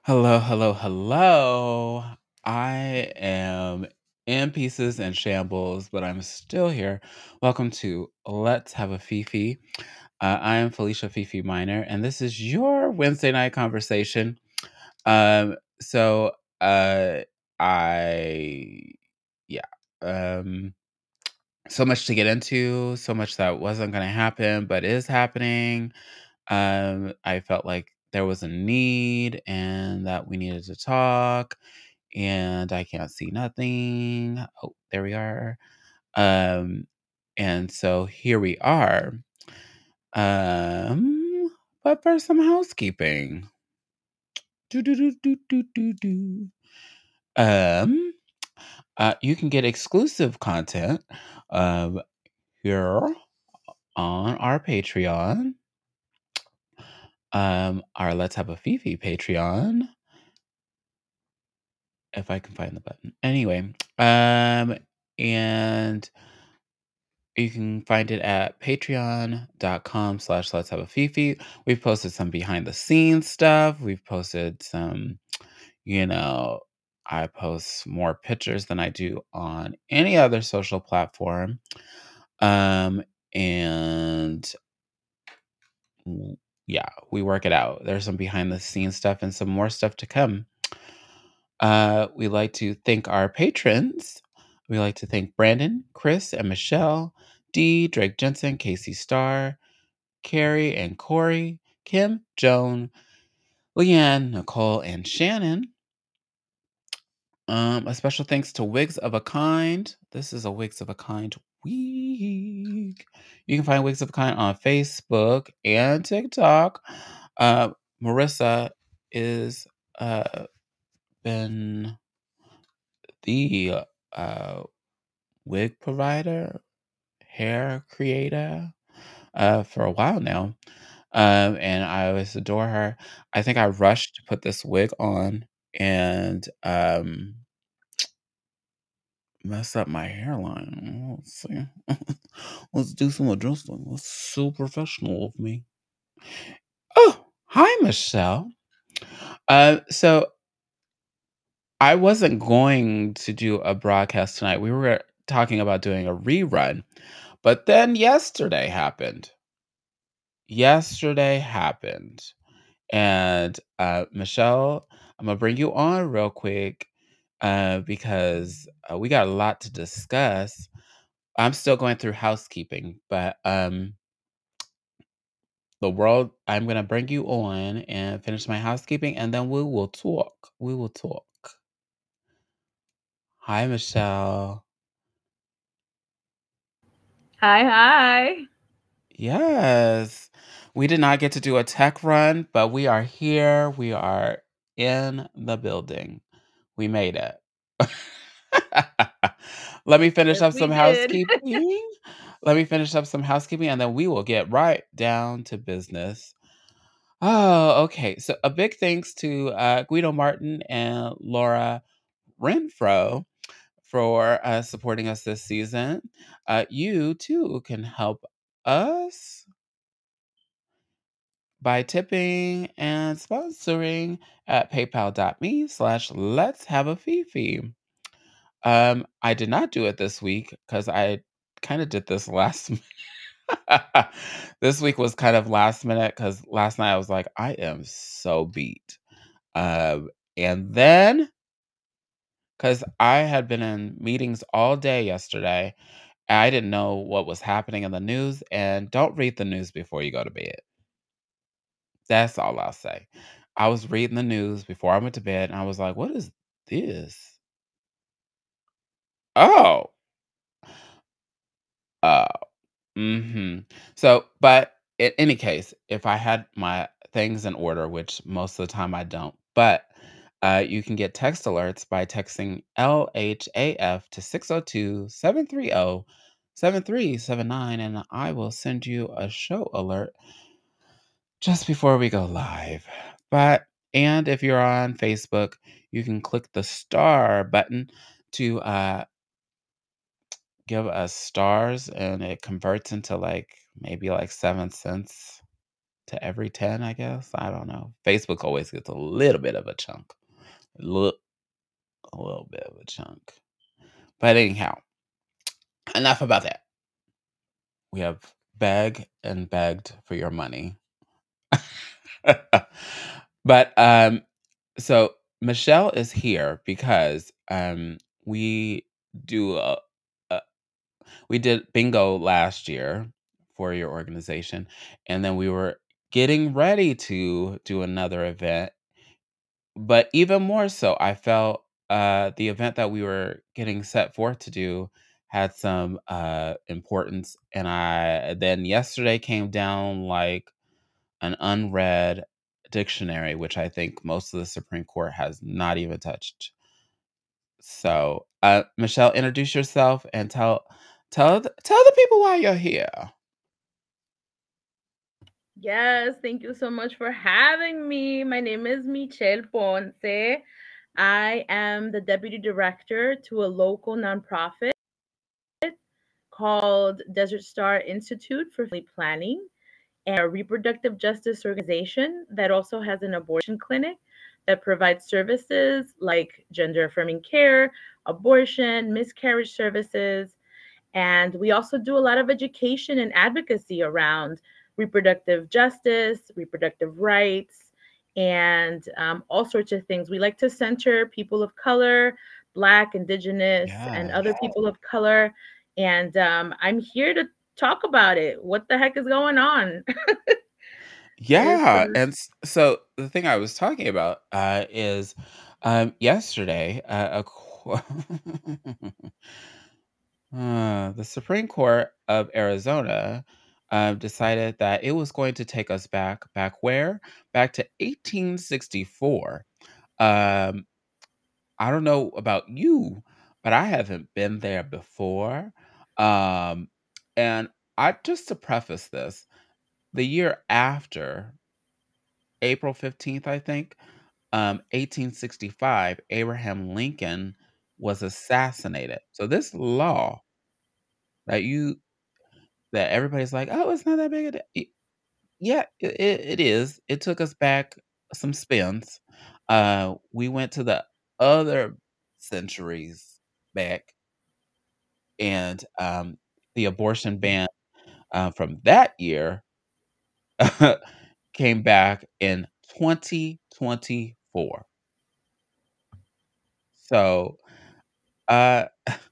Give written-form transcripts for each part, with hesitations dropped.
Hello, hello, hello. I am in pieces and shambles, but I'm still here. Welcome to Let's Have a Fifi. I am Felicia Fifi Minor, and this is your Wednesday night conversation. Um, so uh I yeah. Um so much to get into, so much that wasn't gonna happen, but is happening. I felt like there was a need and that we needed to talk, and I can't see nothing. Oh, there we are. Um, and so here we are. But for some housekeeping. Do do do do do do do. Um, you can get exclusive content um here on our Patreon. Our Let's Have a Fifi Patreon. If I can find the button. Anyway, and you can find it at patreon.com/ let's have a fifi. We've posted some behind the scenes stuff. We've posted some, you know, I post more pictures than I do on any other social platform. And yeah, we work it out. There's some behind the scenes stuff and some more stuff to come. We like to thank our patrons. We like to thank Brandon, Chris, and Michelle, Dee, Drake Jensen, Casey Starr, Carrie and Corey, Kim, Joan, Leanne, Nicole, and Shannon. A special thanks to Wigs of a Kind. This is a Wigs of a Kind week. You can find Wigs of a Kind on Facebook and TikTok. Uh, Marissa is been the uh, wig provider, hair creator for a while now. And I always adore her. I think I rushed to put this wig on and mess up my hairline. Let's see. Let's do some adjusting. That's so professional of me. Oh, hi, Michelle. So I wasn't going to do a broadcast tonight. We were talking about doing a rerun, but then yesterday happened. And Michelle, I'm gonna bring you on real quick because we got a lot to discuss. I'm still going through housekeeping, but I'm gonna bring you on and finish my housekeeping, and then we will talk. We will talk. Hi, Michelle. Hi, hi. Yes. We did not get to do a tech run, but we are here. We are in the building. We made it. Let me finish Yes, up we some did. housekeeping. Let me finish up some housekeeping and then we will get right down to business. Oh, okay. So, a big thanks to Guido Martin and Laura Renfro for supporting us this season. You too can help us by tipping and sponsoring at paypal.me/ let's have a fifi. I did not do it this week because I kind of did this last this week was kind of last minute because last night I was like, I am so beat. And then because I had been in meetings all day yesterday, I didn't know what was happening in the news. And don't read the news before you go to bed. That's all I'll say. I was reading the news before I went to bed, and I was like, "What is this?" Oh, oh, mhm. So, but in any case, if I had my things in order, which most of the time I don't, but you can get text alerts by texting LHAF to 602-730-7379, and I will send you a show alert just before we go live. And if you're on Facebook, you can click the star button to give us stars, and it converts into like maybe like 7 cents, to every 10, I guess. I don't know. Facebook always gets a little bit of a chunk. Look, a little bit of a chunk. But anyhow, enough about that. We have beg and begged for your money. But so Michelle is here because we do a we did bingo last year for your organization, and then we were getting ready to do another event. But even more so, I felt the event that we were getting set forth to do had some importance. And I then yesterday came down like an unread dictionary, which I think most of the Supreme Court has not even touched. So, Michelle, introduce yourself and tell the people why you're here. Yes, thank you so much for having me. My name is Michelle Ponce. I am the deputy director to a local nonprofit called Desert Star Institute for Family Planning, and a reproductive justice organization that also has an abortion clinic that provides services like gender affirming care, abortion, miscarriage services. And we also do a lot of education and advocacy around reproductive justice, reproductive rights, and all sorts of things. We like to center people of color, Black, Indigenous, and other Yes. people of color. And I'm here to talk about it. What the heck is going on? There's Yeah, some. and so the thing I was talking about is yesterday, the Supreme Court of Arizona decided that it was going to take us back where? Back to 1864. Um, I don't know about you, but I haven't been there before. Um, and I just to preface this, the year after April 15th, I think, 1865, Abraham Lincoln was assassinated. So this law that you that everybody's like, "Oh, it's not that big a deal." Yeah, it is. It took us back some spins. We went to the other centuries back, and the abortion ban from that year came back in 2024. So, uh,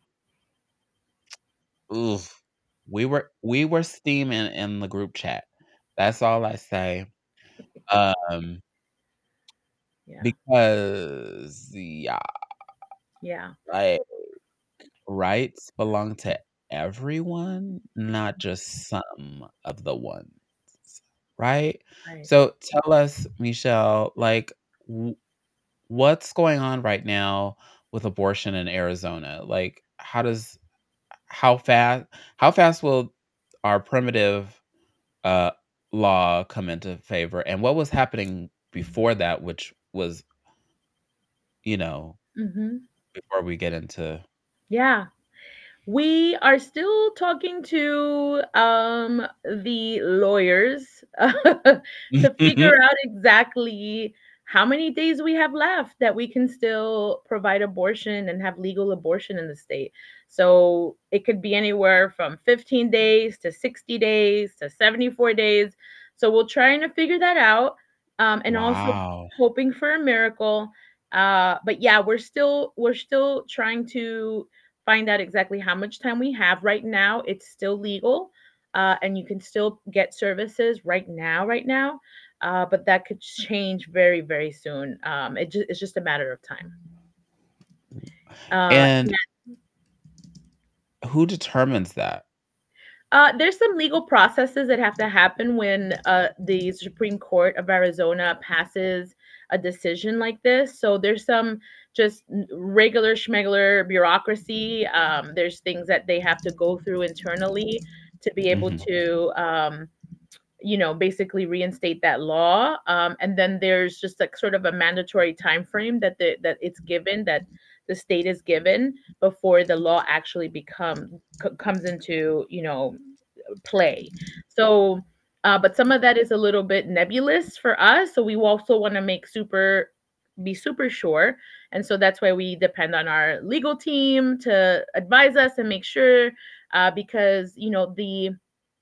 oof, we were steaming in the group chat. That's all I say. Um, Yeah, because yeah, yeah, like rights belong to everyone, not just some of the ones, right? right. So tell us, Michelle, like what's going on right now with abortion in Arizona? Like how fast how fast will our primitive uh law come into favor, and what was happening before that, which was, you know, Hmm. before we get into Yeah. We are still talking to the lawyers to figure out exactly how many days we have left that we can still provide abortion and have legal abortion in the state. So it could be anywhere from 15 days to 60 days to 74 days. So we're trying to figure that out, and also wow. hoping for a miracle. But yeah, we're still trying to find out exactly how much time we have. Right now, it's still legal, and you can still get services right now. But that could change very, very soon. It's just a matter of time. And Yeah. who determines that? There's some legal processes that have to happen when the Supreme Court of Arizona passes a decision like this. So there's some just regular schmegular bureaucracy. There's things that they have to go through internally to be able Mhm. to basically reinstate that law. And then there's just like sort of a mandatory time frame that it's given, that the state is given before the law actually comes into play. So But some of that is a little bit nebulous for us, so we also want to be super sure, and so that's why we depend on our legal team to advise us and make sure, because the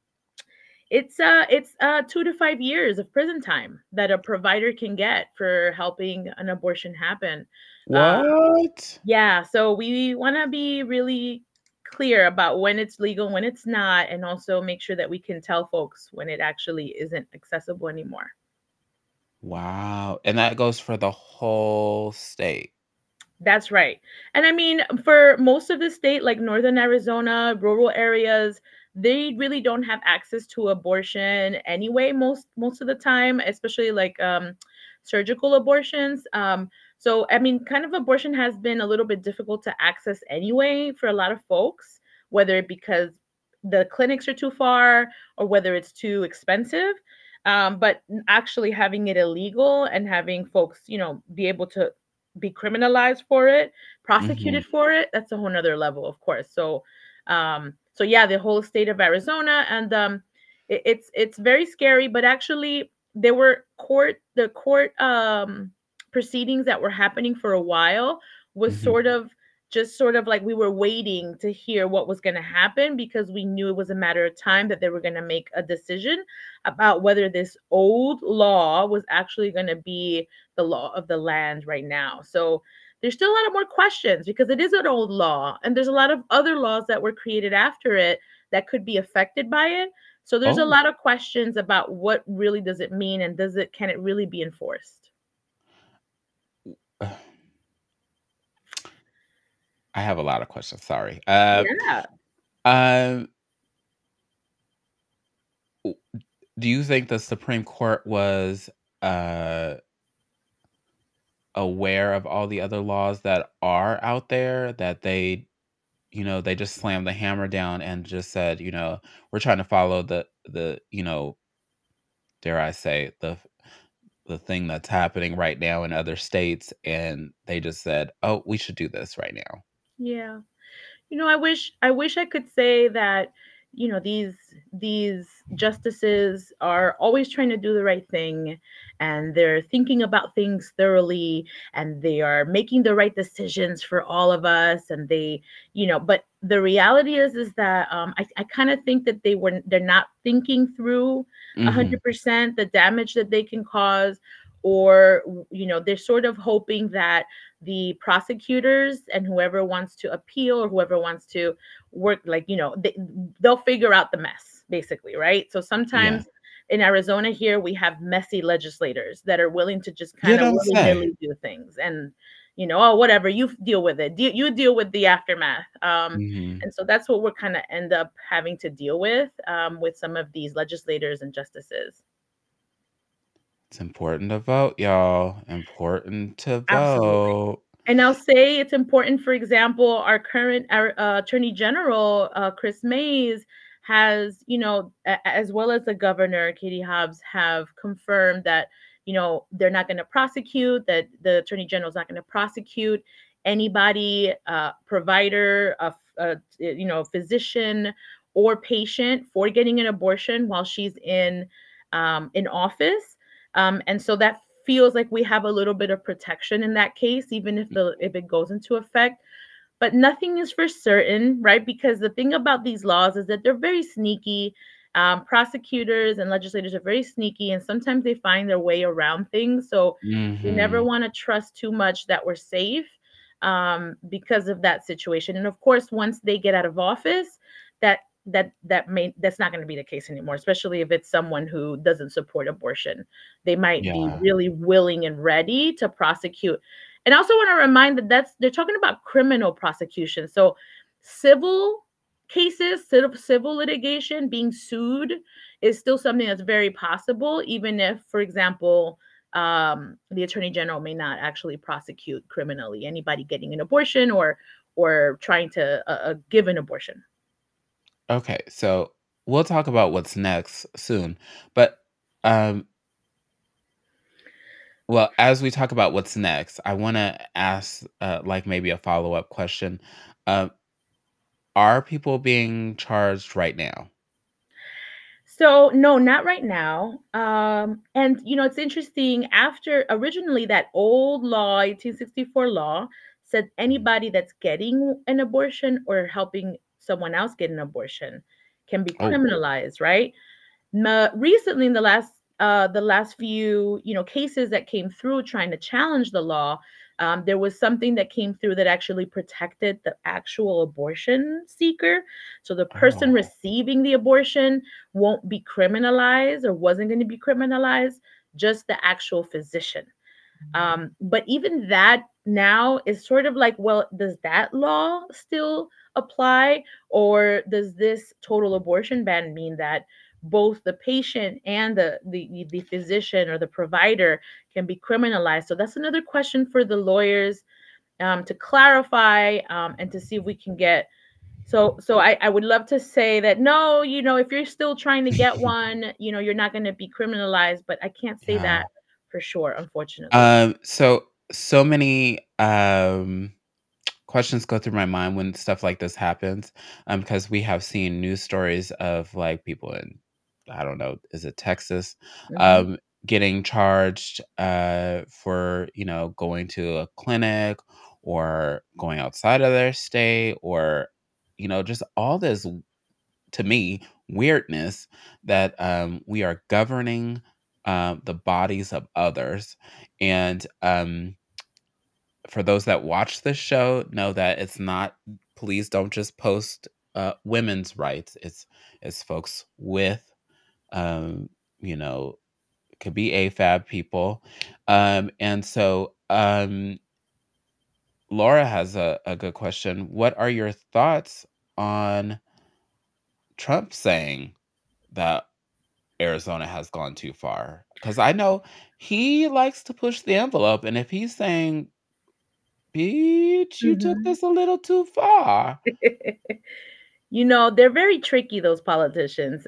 it's 2 to 5 years of prison time that a provider can get for helping an abortion happen. Uh, What? yeah, so we want to be really clear about when it's legal, when it's not, and also make sure that we can tell folks when it actually isn't accessible anymore. Wow, and that goes for the whole state? That's right. And I mean, for most of the state, like northern Arizona, rural areas, they really don't have access to abortion anyway, most of the time, especially like surgical abortions. So I mean, kind of abortion has been a little bit difficult to access anyway for a lot of folks, whether because the clinics are too far or whether it's too expensive. But actually having it illegal and having folks, be able to be criminalized for it, Mhm, prosecuted for it, that's a whole nother level, of course. So yeah, the whole state of Arizona, and it's very scary. But actually, there were court proceedings that were happening for a while. Was mhm. sort of like we were waiting to hear what was going to happen because we knew it was a matter of time that they were going to make a decision about whether this old law was actually going to be the law of the land right now. So there's still a lot of more questions because it is an old law and there's a lot of other laws that were created after it that could be affected by it. So there's a Oh, lot of questions about what really does it mean and can it really be enforced? uh, I have a lot of questions, sorry. Yeah. Um, w do you think the Supreme Court was, uh, aware of all the other laws that are out there that they just slammed the hammer down and just said, "We're trying to follow the dare I say, the thing that's happening right now in other states," and they just said, "Oh, we should do this right now." Yeah. I wish I could say that, these justices are always trying to do the right thing and they're thinking about things thoroughly and they are making the right decisions for all of us and but the reality is that I kind of think that they're not thinking through Mhm. 100% the damage that they can cause, or they're sort of hoping that the prosecutors and whoever wants to appeal or whoever wants to work, like they'll figure out the mess basically, right? So Yeah. sometimes in Arizona here we have messy legislators that are willing to just You kind of don't say. willy-nilly do things, and oh, whatever, you deal with it. You deal with the aftermath. Mhm. And so that's what we're kind of end up having to deal with some of these legislators and justices. It's important to vote, y'all. Important to Absolutely. vote. And I'll say it's important, for example, our current Attorney General, Chris Mays, has, as well as the governor, Katie Hobbs, have confirmed that, they're not going to prosecute, that the Attorney General is not going to prosecute anybody, provider, physician or patient for getting an abortion while she's in office. And so that feels like we have a little bit of protection in that case, even if it goes into effect. But nothing is for certain, right? Because the thing about these laws is that they're very sneaky. Prosecutors and legislators are very sneaky, and sometimes they find their way around things. So we never Mhm. want to trust too much that we're safe, because of that situation. And of course, once they get out of office, that's not going to be the case anymore, especially if it's someone who doesn't support abortion. They might be Yeah. really willing and ready to prosecute. And I also want to remind that they're talking about criminal prosecution. So civil cases, civil litigation, being sued is still something that's very possible, even if, for example, the attorney general may not actually prosecute criminally anybody getting an abortion or trying to give an abortion. Okay, so we'll talk about what's next soon, but, um well, as we talk about what's next, I wanna ask, like, maybe a follow-up question. Uh, are people being charged right now? So no, not right now. And it's interesting. After originally that old law, 1864 law, said Mhm. anybody that's getting an abortion or helping someone else get an abortion can be Oh, criminalized, right? Recently, in the last few cases that came through trying to challenge the law, there was something that came through that actually protected the actual abortion seeker. So the person oh, receiving the abortion won't be criminalized or wasn't going to be criminalized, just the actual physician. But even that now is sort of like, well, does that law still apply? Or does this total abortion ban mean that both the patient and the physician or the provider can be criminalized? So that's another question for the lawyers, to clarify, and to see if we can get. So I would love to say that no, if you're still trying to get one, you're not going to be criminalized, but I can't say yeah. that for sure, unfortunately. So many questions go through my mind when stuff like this happens, because we have seen news stories of like people in, I don't know, is it Texas, Mhm. um, getting charged for going to a clinic or going outside of their state, or just all this, to me, weirdness that we are governing the bodies of others. And for those that watch this show, know that it's not, please don't just post women's rights. It's folks with, um, you know, could be AFAB people. And so Laura has a good question. What are your thoughts on Trump saying that Arizona has gone too far? Because I know he likes to push the envelope, and if he's saying, "Bitch, you took Mhm. this a little too far." They're very tricky, those politicians.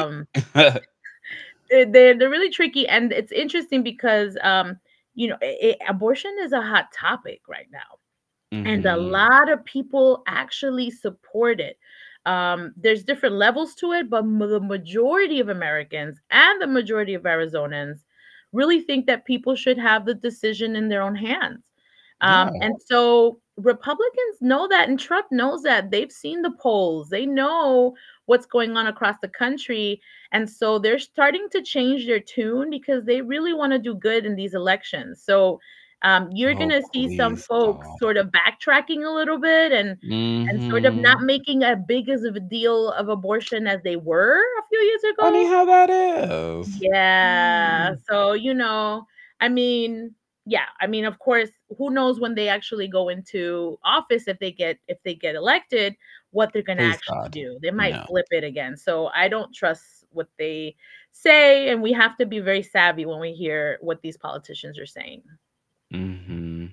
They're really tricky, and it's interesting because abortion is a hot topic right now. And a Mhm. lot of people actually support it. There's different levels to it, but the majority of Americans and the majority of Arizonans really think that people should have the decision in their own hands. Yeah. And so Republicans know that, and Trump knows that. They've seen the polls, they know what's going on across the country. And so they're starting to change their tune because they really want to do good in these elections. So you're going Oh, to see some please folks stop. sort of backtracking a little bit, and sort of not Mhm. making as big as of a deal of abortion as they were a few years Funny ago. how that is. Yeah. Mm. So, I mean, yeah, I mean, of course, who knows when they actually go into office, if they get elected, what they're going to Please, actually God. do. They might No. flip it again. So, I don't trust what they say, and we have to be very savvy when we hear what these politicians are saying. Mhm.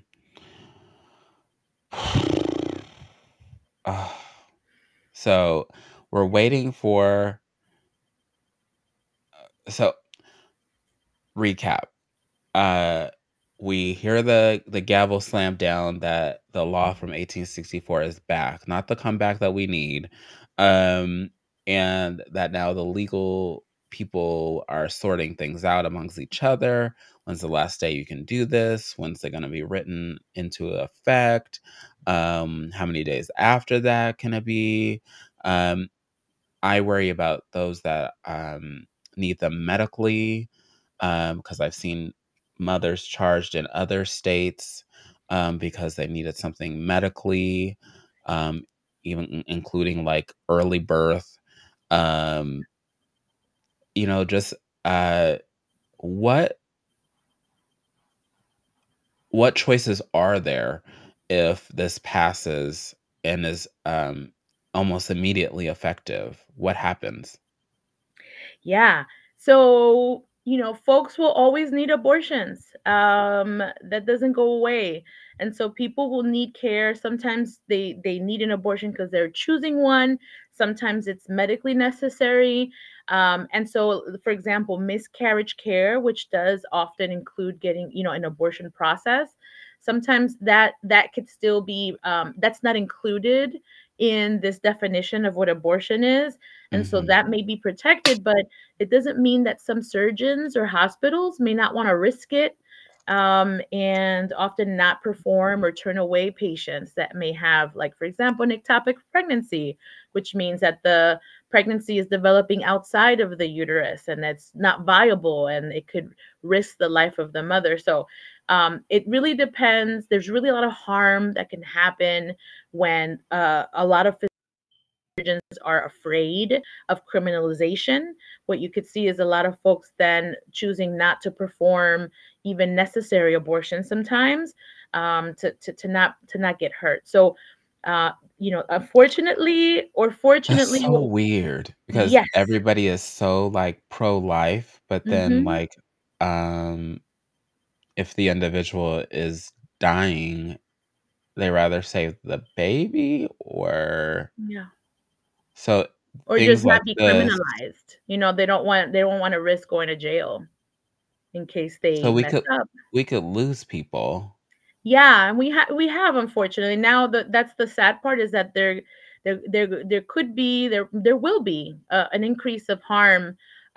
Ugh. So, we're waiting for so recap. Uh, we hear the gavel slam down that the law from 1864 is back, not the comeback that we need, um, and that now the legal people are sorting things out amongst each other. When's the last day you can do this? When's it going to be written into effect? How many days after that can it be? Um, I worry about those that need them medically, because I've seen mothers charged in other states because they needed something medically, um, even including like early birth. Um, just uh, what what choices are there if this passes and is almost immediately effective? What happens? Yeah. So, folks will always need abortions. That doesn't go away. And so people will need care. Sometimes they need an abortion because they're choosing one. Sometimes it's medically necessary. And so, for example, miscarriage care, which does often include getting, an abortion process. Sometimes that could still be, that's not included in this definition of what abortion is. And so Mhm. that may be protected, but it doesn't mean that some surgeons or hospitals may not want to risk it, and often not perform or turn away patients that may have, like, for example, an ectopic pregnancy, which means that the pregnancy is developing outside of the uterus and it's not viable and it could risk the life of the mother. So it really depends. There's really a lot of harm that can happen when a lot of surgeons are afraid of criminalization. What you could see is a lot of folks then choosing not to perform even necessary abortion sometimes, to not get hurt. So, uh, unfortunately or That's fortunately, so weird because yes. everybody is so, like, pro-life, but then, Hmm. like, um, if the individual is dying, they rather save the baby or Yeah. so Or just things not like be this. criminalized. They don't want to risk going to jail in case So they mess up. we could lose people. Yeah, and we have, unfortunately. Now that's the sad part, is that there could be, there will be, an increase of harm,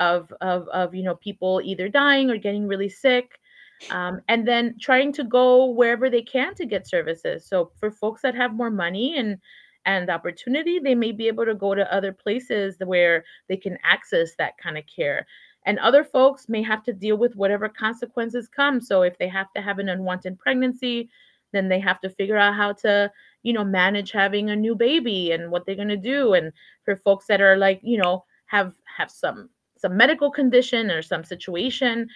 of people either dying or getting really sick, and then trying to go wherever they can to get services. So for folks that have more money and opportunity, they may be able to go to other places where they can access that kind of care. And other folks may have to deal with whatever consequences come. So if they have to have an unwanted pregnancy, then they have to figure out how to, manage having a new baby and what they're going to do. And for folks that are, like, have some medical condition or some situation,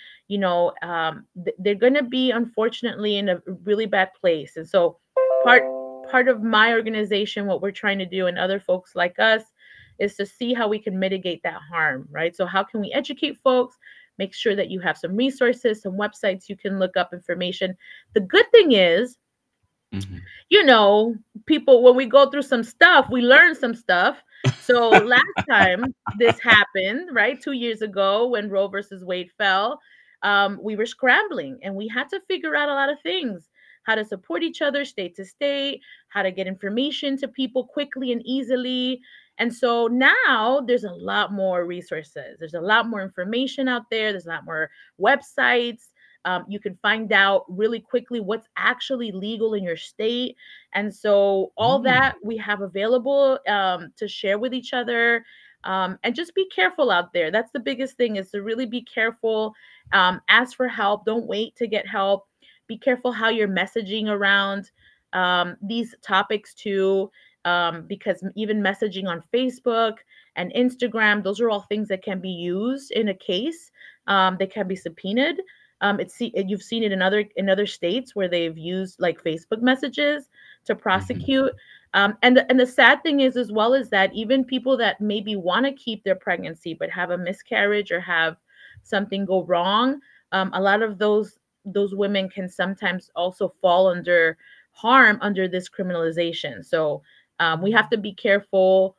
they're going to be, unfortunately, in a really bad place. And so part part of my organization, what we're trying to do, and other folks like us, is to see how we can mitigate that harm, right? So how can we educate folks, make sure that you have some resources, some websites you can look up information. The good thing is, Mhm. you know, people, when we go through some stuff, we learn some stuff. So last time this happened, right, 2 years ago, when Roe versus Wade fell, we were scrambling and we had to figure out a lot of things: how to support each other state to state, how to get information to people quickly and easily. And so now there's a lot more resources. There's a lot more information out there. There's a lot more websites. You can find out really quickly what's actually legal in your state. And so all Mm. that we have available, to share with each other. And just be careful out there. That's the biggest thing, is to really be careful. Ask for help. Don't wait to get help. Be careful how you're messaging around these topics too, because even messaging on Facebook and Instagram, those are all things that can be used in a case. They can be subpoenaed. You've seen it in other states where they've used, like, Facebook messages to Mhm. prosecute. And the sad thing is, as well, is that even people that maybe want to keep their pregnancy but have a miscarriage or have something go wrong, a lot of those women can sometimes also fall under harm under this criminalization. So we have to be careful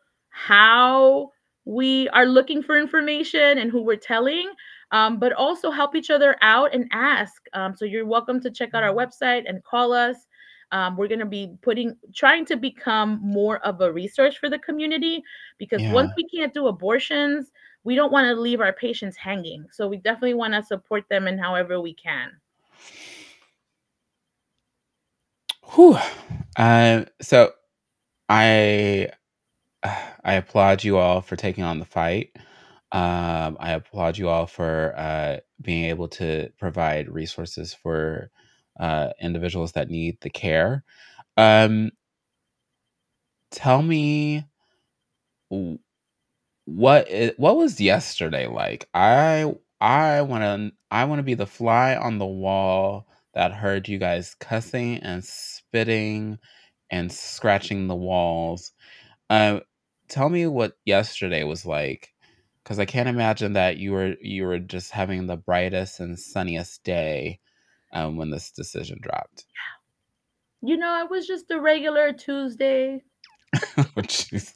how we are looking for information and who we're telling, but also help each other out and ask. So you're welcome to check out our website and call us. We're going to be trying to become more of a resource for the community, because once Yeah. we can't do abortions, we don't want to leave our patients hanging. So we definitely want to support them in however we can. Whew. So I I applaud you all for taking on the fight. I applaud you all for being able to provide resources for individuals that need the care. Um, Tell me w- what was yesterday like? I want to be the fly on the wall that heard you guys cussing and spitting and scratching the walls. Uh, Tell me what yesterday was like, because I can't imagine that you were just having the brightest and sunniest day when this decision dropped. It was just a regular Tuesday, Oh, Jesus.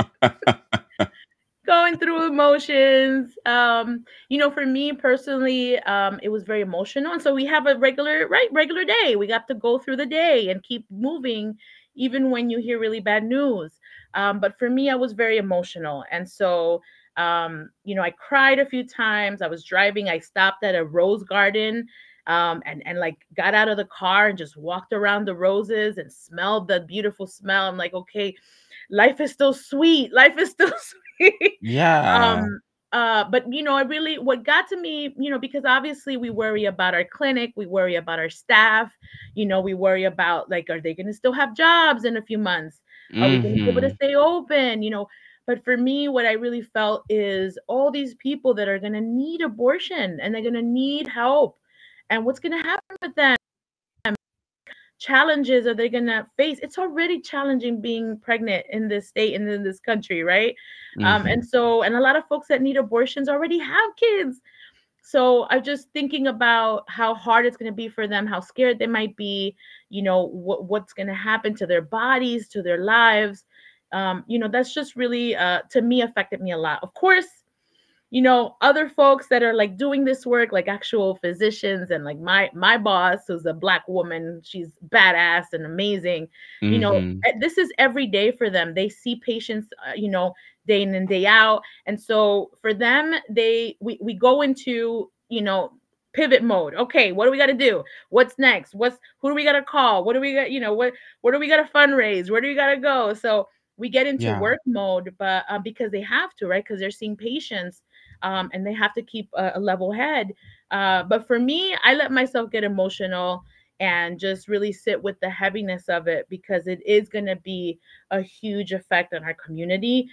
going through emotions. For me personally, it was very emotional. And so we have a regular day. We got to go through the day and keep moving, even when you hear really bad news. But for me, I was very emotional. And so, I cried a few times. I was driving, I stopped at a rose garden, and like got out of the car and just walked around the roses and smelled the beautiful smell. I'm like, okay, life is still sweet. Life is still sweet. Yeah. But I really, what got to me, because obviously we worry about our clinic, we worry about our staff, we worry about, like, are they going to still have jobs in a few months? Are we going to be able to Mhm. stay open? But for me, what I really felt is all these people that are going to need abortion and they're going to need help. And what's going to happen with them? Challenges are they going to face? It's already challenging being pregnant in this state and in this country, right? And Mhm. so, and a lot of folks that need abortions already have kids. So I'm just thinking about how hard it's going to be for them, how scared they might be, what's going to happen to their bodies, to their lives. That's just really, to me, affected me a lot. Of course, other folks that are like doing this work, like actual physicians, and like my boss, who's a Black woman, she's badass and amazing. Mhm. This is every day for them. They see patients, day in and day out. And so for them, we go into, pivot mode. Okay, what do we got to do? What's next? Who do we got to call? What do we got, what do we got to fundraise? Where do we got to go? So we get into Yeah. work mode, but because they have to, right? Because they're seeing patients, and they have to keep a level head. But for me, I let myself get emotional and just really sit with the heaviness of it, because it is going to be a huge effect on our community.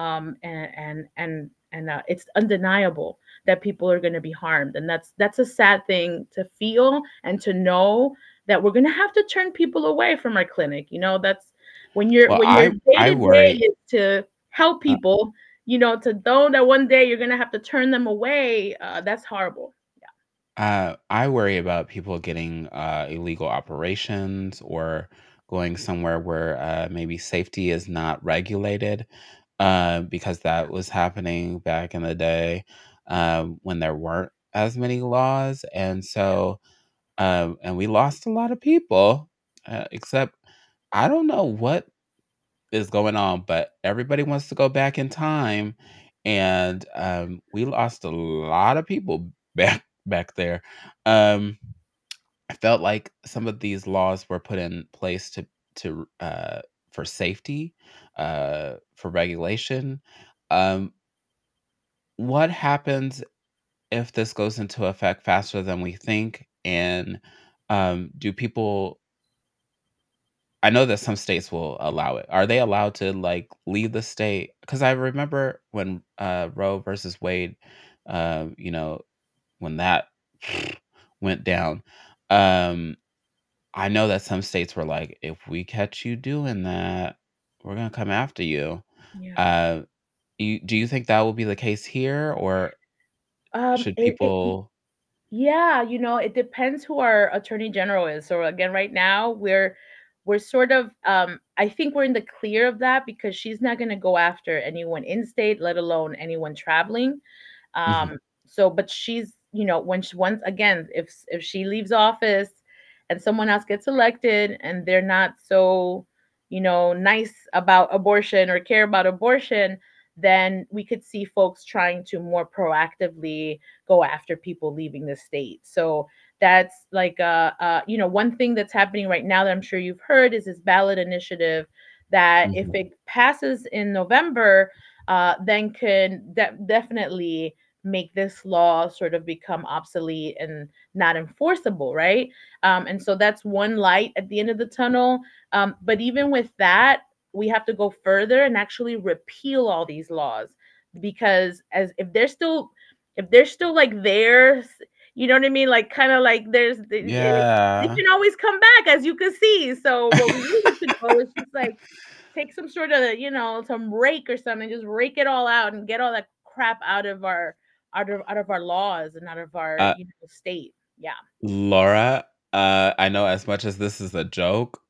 And it's undeniable that people are going to be harmed, and that's a sad thing to feel and to know, that we're going to have to turn people away from our clinic. That's when your Well, when your I day I to day worry is to help uh, people, to know that one day you're gonna have to turn them away. That's horrible. I worry about people getting illegal operations or going somewhere where maybe safety is not regulated, because that was happening back in the day, when there weren't as many laws. And Yeah, so, and we lost a lot of people, except I don't know what is going on, but everybody wants to go back in time, and we lost a lot of people back there. Um, I felt like some of these laws were put in place to for safety, for regulation. Um, what happens if this goes into effect faster than we think? And do people I know that some states will allow it. Are they allowed to, like, leave the state? Because I remember when, Roe versus Wade, you know, when that went down, um, I know that some states were like, "If we catch you doing that, we're gonna come after you." yeah. Uh, do you think that will be the case here, or should It people Yeah, it depends who our attorney general is. So again, right now we're sort of, I think we're in the clear of that, because she's not going to go after anyone in state, let alone anyone traveling. Mhm. Um, so, but she's, when she, once again, if she leaves office and someone else gets elected and they're not so, nice about abortion or care about abortion, then we could see folks trying to more proactively go after people leaving the state. So that's like, one thing that's happening right now that I'm sure you've heard is this ballot initiative that, if Mhm. it passes in November, then can definitely make this law sort of become obsolete and not enforceable, right? And so that's one light at the end of the tunnel. But even with that, we have to go further and actually repeal all these laws, because as if they're still like there, you know what I mean? Like kind of like they Yeah. can always come back, as you can see. So what we really need to do is just like take some sort of, some rake or something, just rake it all out and get all that crap out of our laws and out of our, Uh, state. Yeah. Laura, I know as much as this is a joke,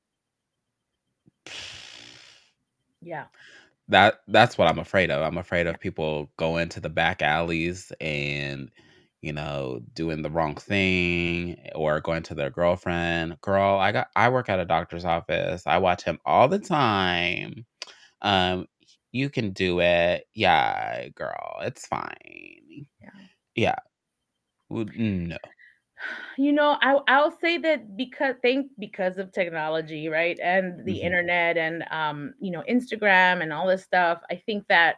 Yeah. that's what I'm afraid of. I'm afraid of people going to the back alleys and, doing the wrong thing or going to their girlfriend. Girl, I work at a doctor's office. I watch him all the time. Um, you can do it. Yeah, girl, it's fine. Yeah. Yeah. No. I'll say that because of technology, right? And the Mhm. internet and Instagram and all this stuff, I think that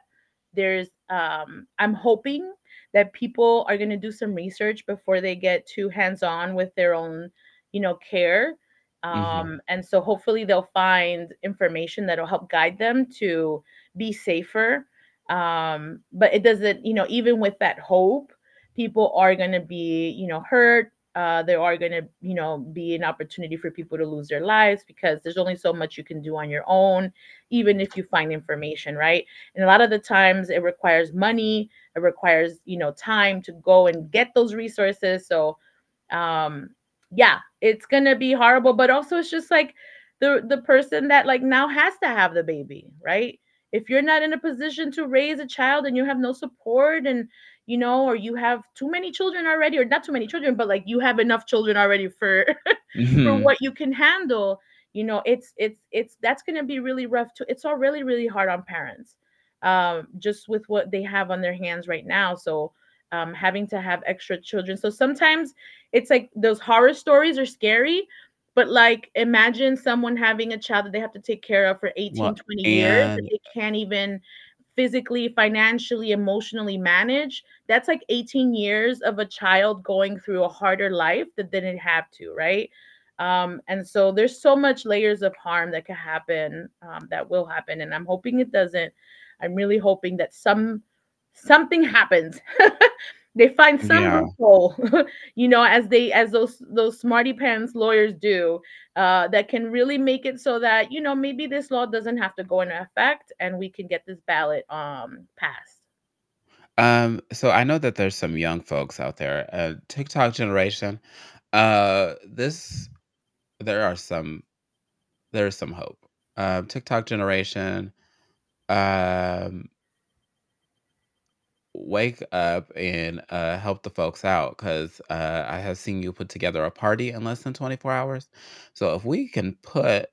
I'm hoping that people are going to do some research before they get too hands-on with their own, care. Mhm. And so hopefully they'll find information that'll help guide them to be safer. But it doesn't, even with that hope, people are going to be, hurt. There are going to, be an opportunity for people to lose their lives because there's only so much you can do on your own, even if you find information, right? And a lot of the times it requires money, it requires, time to go and get those resources. So um yeah, it's gonna be horrible, but also it's just like the person that like now has to have the baby, right? If you're not in a position to raise a child and you have no support, and or you have too many children already, or not too many children, but like you have enough children already for for Mhm. what you can handle, it's that's going to be really rough too. It's already really hard on parents, just with what they have on their hands right now. So having to have extra children, so sometimes it's like those horror stories are scary, but like imagine someone having a child that they have to take care of for Well, 18-20 years that and they can't even physically, financially, emotionally manage. That's like 18 years of a child going through a harder life that they didn't have to, right? And so there's so much layers of harm that could happen, that will happen, and I'm hoping it doesn't. I'm really hoping that something happens. They find some yeah. loophole, as those smarty pants lawyers do, that can really make it so that maybe this law doesn't have to go into effect, and we can get this ballot passed. So I know that there's some young folks out there, TikTok generation. This there are some there's some hope. TikTok generation, um, wake up and help the folks out because I have seen you put together a party in less than 24 hours. So if we can put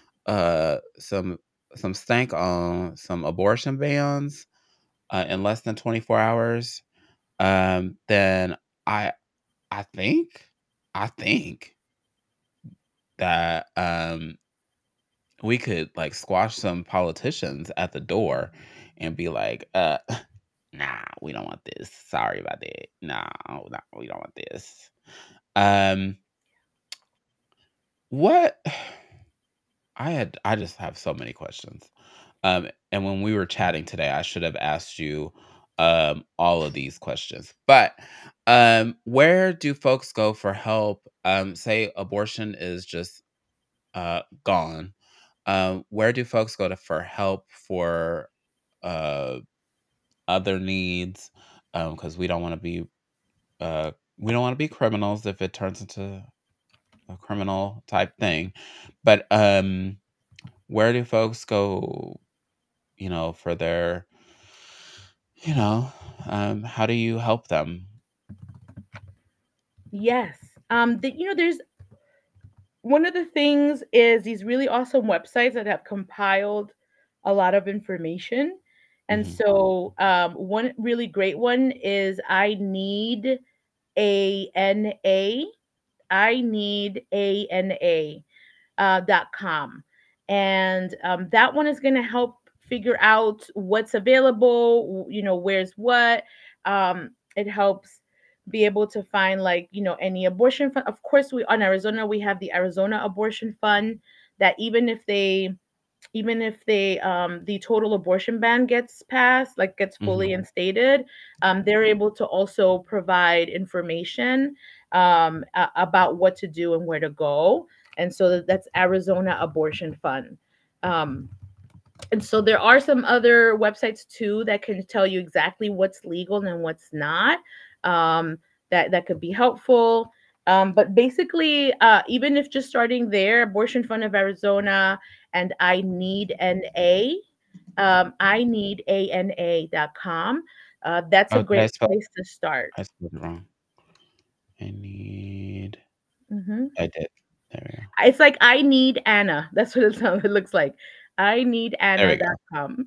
some stank on some abortion bans in less than 24 hours, then I I think I think that we could like squash some politicians at the door and be like, nah, we don't want this. Sorry about that. No, no, we don't want this. Um, what I just have so many questions. And when we were chatting today, I should have asked you all of these questions. But where do folks go for help? Say abortion is just gone. Where do folks go to for help for uh other needs? Because we don't want to be criminals if it turns into a criminal type thing. But where do folks go, for their, you know, how do you help them? Yes. There's one of the things is these really awesome websites that have compiled a lot of information. And Hmm. so one really great one is ANA, I need ANA .com. And that one is going to help figure out what's available, where's what. It helps be able to find like, any abortion fund. Of course, we on Arizona, we have the Arizona Abortion Fund that even if the total abortion ban gets passed, like gets Hmm. fully instated, they're able to also provide information about what to do and where to go. And so that's Arizona Abortion Fund. Um, and so there are some other websites too that can tell you exactly what's legal and what's not. That could be helpful. But basically, even if just starting there, Abortion Fund of Arizona and I need ANA.com. That's a Oh, great place to start. I spelled it wrong. I need. Hmm. I did. There we go. It's like I need Anna. That's what it sounds. It looks like. I need There we go. Anna.com.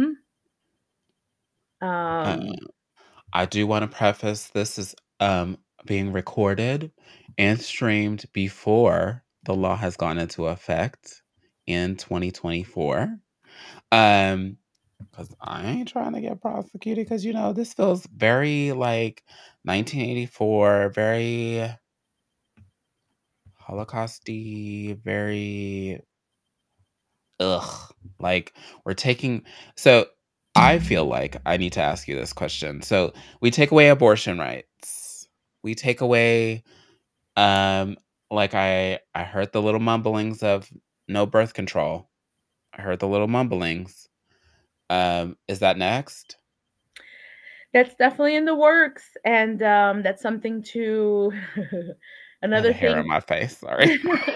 Uh, Um, I do want to preface this is being recorded and streamed before the law has gone into effect in 2024. Um, because I ain't trying to get prosecuted because this feels very like 1984, very Holocausty, very ugh. Like we're taking so I feel like I need to ask you this question. So we take away abortion rights. We take away like I heard the little mumblings of no birth control. I heard the little mumblings. Is that next? that's definitely in the works, and that's something to I have a another hair thing. on my face, sorry.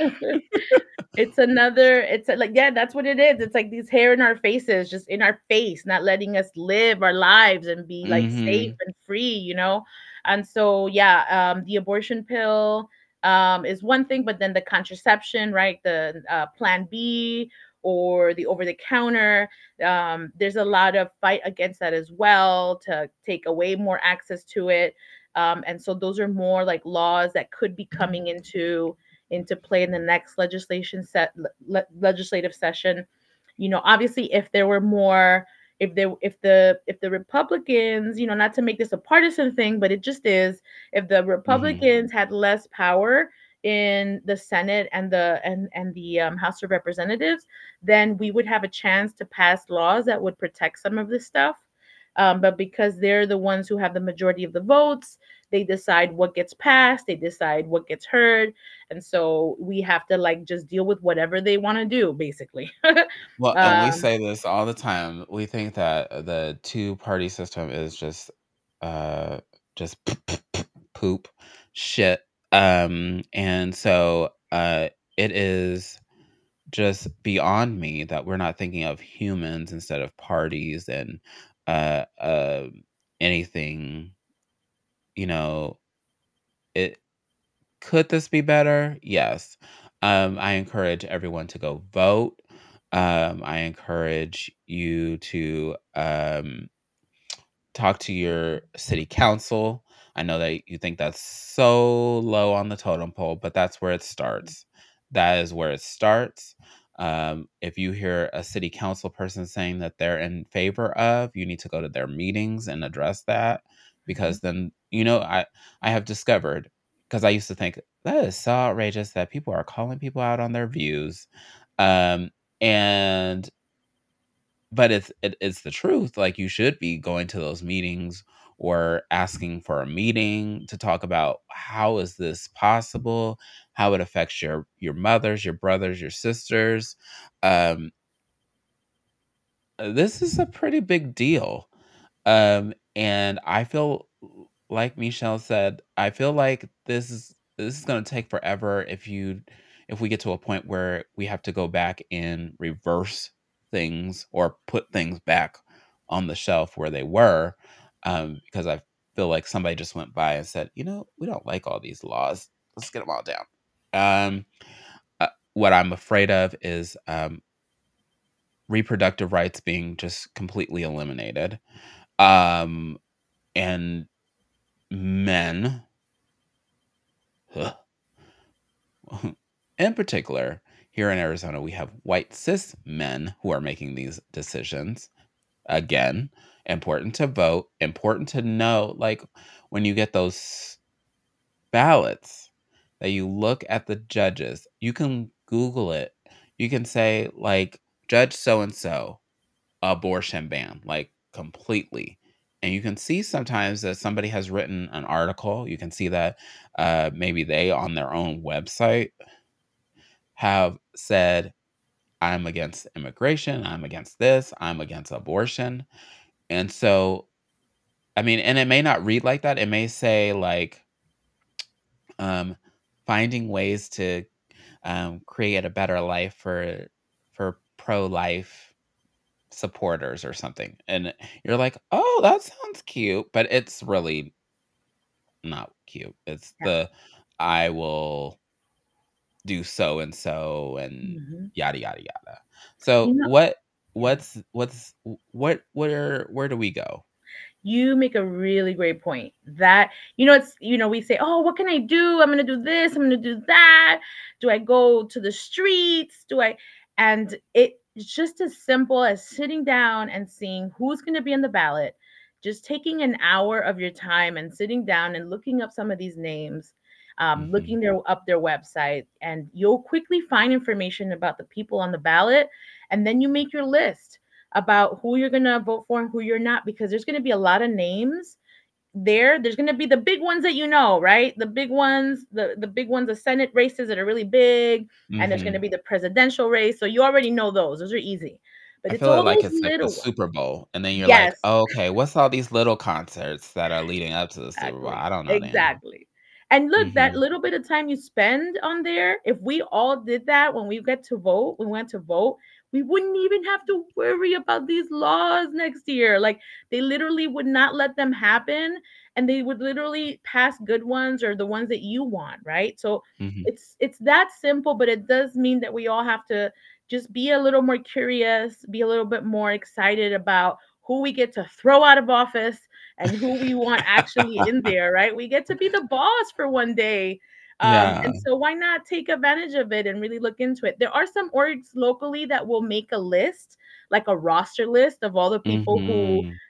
Like, yeah, that's what it is. It's like these hair in our faces, just in our face, not letting us live our lives and be like safe Mhm. and free. And so, yeah, the abortion pill is one thing, but then the contraception, right? The Plan B or the over the counter, there's a lot of fight against that as well to take away more access to it. And so those are more like laws that could be coming into play in the next legislative session. Obviously, if there were more, if the Republicans, not to make this a partisan thing, but it just is, if the Mhm. Republicans had less power in the Senate and the House of Representatives, then we would have a chance to pass laws that would protect some of this stuff. But because they're the ones who have the majority of the votes, they decide what gets passed, they decide what gets heard, and so we have to like just deal with whatever they want to do, basically. Well, and we um, say this all the time. We think that the two-party system is uh, just poop, shit. And so it is just beyond me that we're not thinking of humans instead of parties and uh, uh, anything. You know, it could this be better? Yes. I encourage everyone to go vote. I encourage you to talk to your city council. I know that you think that's so low on the totem pole, but that's where it starts. That is where it starts. If you hear a city council person saying that they're in favor of, you need to go to their meetings and address that because then I have discovered because I used to think that is so outrageous that people are calling people out on their views, um, and but it's the truth, like, you should be going to those meetings or asking for a meeting to talk about how is this possible, how it affects your mothers, your brothers, your sisters, um, this is a pretty big deal. And I feel like Michelle said, I feel like this is gonna take forever if we get to a point where we have to go back and reverse things or put things back on the shelf where they were. Because I feel like somebody just went by and said, we don't like all these laws. Let's get them all down. Um, what I'm afraid of is reproductive rights being just completely eliminated. Um, and men, in particular, here in Arizona, we have white cis men who are making these decisions. Again, important to vote, important to know, like when you get those ballots, that you look at the judges. You can Google it. You can say, like, Judge so and so, abortion ban, like completely. And you can see sometimes that somebody has written an article. You can see that maybe they on their own website have said, I'm against immigration, I'm against this, I'm against abortion. And so, I mean, and it may not read like that. It may say, like, um, finding ways to create a better life for pro life supporters or something. And you're like, "Oh, that sounds cute," but it's really not cute. It's yeah. the I will do so and so and Mhm. yada yada yada. You So know, yeah. where do we go? You make a really great point. That, we say, "Oh, what can I do? I'm gonna do this, I'm gonna do that. Do I go to the streets? Do I?" And it's just as simple as sitting down and seeing who's gonna be on the ballot, just taking an hour of your time and sitting down and looking up some of these names, Mhm. looking up their website, and you'll quickly find information about the people on the ballot, and then you make your list about who you're gonna vote for and who you're not, because there's gonna be a lot of names there. There's gonna be the big ones that you know, right? The big ones, the Senate races that are really big, and there's gonna Mhm. be the presidential race. So you already know those. Those are easy. But I it's feel it all like those it's like the little ones. Super Bowl, and then you're like, Yes. "Oh, okay, what's all these little concerts that are leading up to the Super Bowl? Exactly, I don't know them." exactly. And look, that Mhm. little bit of time you spend on there, if we all did that when we went to vote, we wouldn't even have to worry about these laws next year. Like, they literally would not let them happen, and they would literally pass good ones or the ones that you want, right? So Mhm. it's that simple, but it does mean that we all have to just be a little more curious, be a little bit more excited about who we get to throw out of office and who we want actually in there, right? We get to be the boss for one day. Yeah. And so why not take advantage of it and really look into it? There are some orgs locally that will make a list, like a roster list of all the people who Mhm.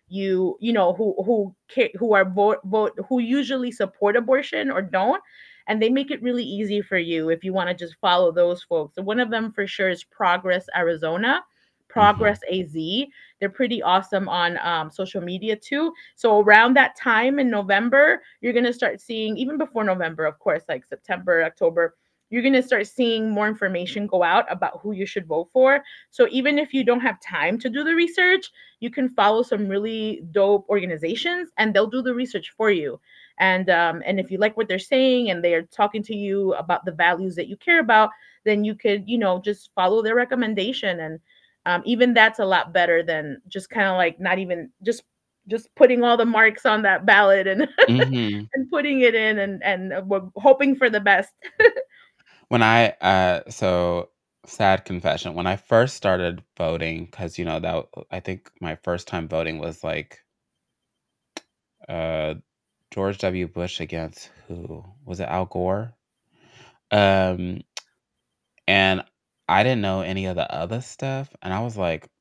who are vote who usually support abortion or don't, and they make it really easy for you if you want to just follow those folks. So one of them for sure is Progress Arizona, Progress Mhm. AZ. They're pretty awesome on social media too. So around that time in November, you're gonna start seeing, even before November, of course, like September, October, you're gonna start seeing more information go out about who you should vote for. So even if you don't have time to do the research, you can follow some really dope organizations, and they'll do the research for you. And if you like what they're saying and they are talking to you about the values that you care about, then you could, just follow their recommendation. And even that's a lot better than just kind of like not even just putting all the marks on that ballot and Mhm. and putting it in, and we're hoping for the best. When I so sad confession, when I first started voting, because I think my first time voting was like uh George W. Bush against who? Was it Al Gore? Um, and I didn't know any of the other stuff, and I was like,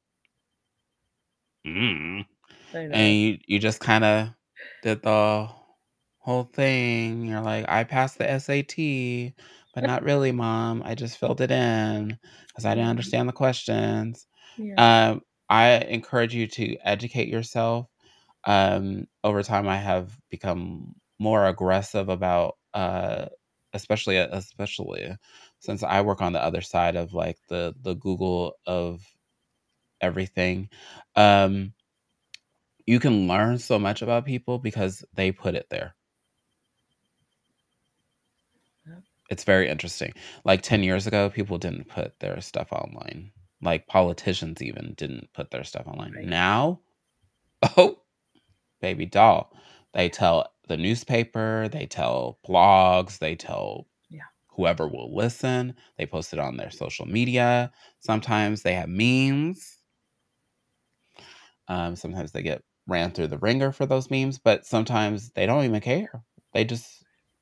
"Mm." I And know. you just kinda did the whole thing. You're like, "I passed the SAT, but not really, mom. I just filled it in because I didn't Mhm. understand the questions." Yeah. Um, I encourage you to educate yourself. Over time, I have become more aggressive about, especially since I work on the other side of, like, the Google of everything. Um, you can learn so much about people because they put it there. Yep. It's very interesting. Like 10 years ago, people didn't put their stuff online. Like politicians even didn't put their stuff online. Right. Now, oh, baby doll. They tell the newspaper, they tell blogs, they tell Yeah. whoever will listen. They post it on their social media. Sometimes they have memes. Sometimes they get ran through the ringer for those memes, but sometimes they don't even care. They just,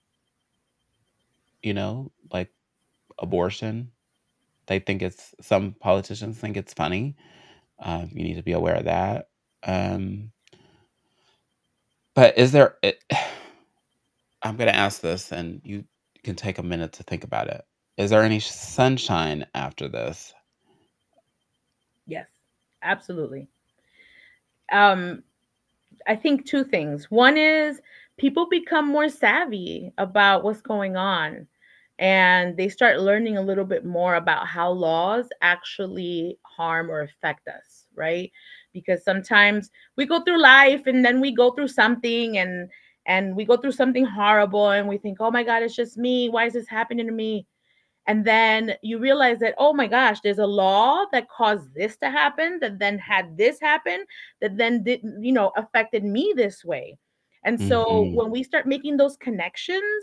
like abortion. They think some politicians think it's funny. You need to be aware of that. Um, but is there, I'm going to ask this and you can take a minute to think about it. Is there any sunshine after this? Yes. Absolutely. Um, I think two things. One is people become more savvy about what's going on, and they start learning a little bit more about how laws actually harm or affect us, right? Because sometimes we go through life and then we go through something, and we go through something horrible and we think, "Oh my god, it's just me. Why is this happening to me?" And then you realize that, oh my gosh, there's a law that caused this to happen, that then had this happen, that then did, affected me this way. And so Hmm. when we start making those connections,